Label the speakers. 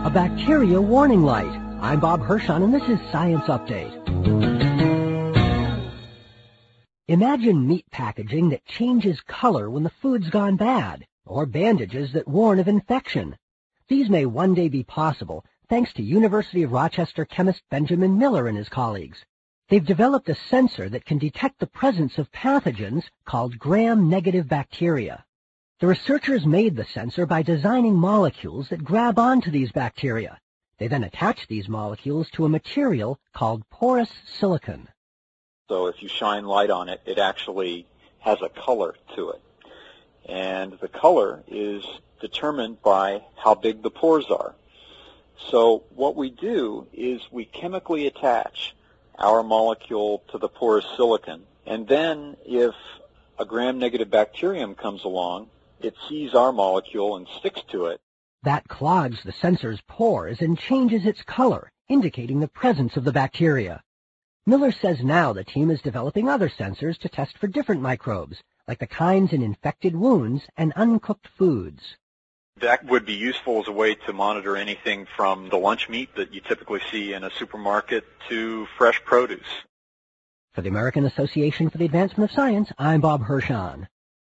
Speaker 1: A bacteria warning light. I'm Bob Hirschon, and this is Science Update. Imagine meat packaging that changes color when the food's gone bad, or bandages that warn of infection. These may one day be possible thanks to University of Rochester chemist Benjamin Miller and his colleagues. They've developed a sensor that can detect the presence of pathogens called gram-negative bacteria. The researchers made the sensor by designing molecules that grab onto these bacteria. They then attach these molecules to a material called porous silicon.
Speaker 2: So if you shine light on it, it actually has a color to it. And the color is determined by how big the pores are. So what we do is we chemically attach our molecule to the porous silicon, and then if a gram-negative bacterium comes along, it sees our molecule and sticks to it.
Speaker 1: That clogs the sensor's pores and changes its color, indicating the presence of the bacteria. Miller says now the team is developing other sensors to test for different microbes, like the kinds in infected wounds and uncooked foods.
Speaker 2: That would be useful as a way to monitor anything from the lunch meat that you typically see in a supermarket to fresh produce.
Speaker 1: For the American Association for the Advancement of Science, I'm Bob Hirschon.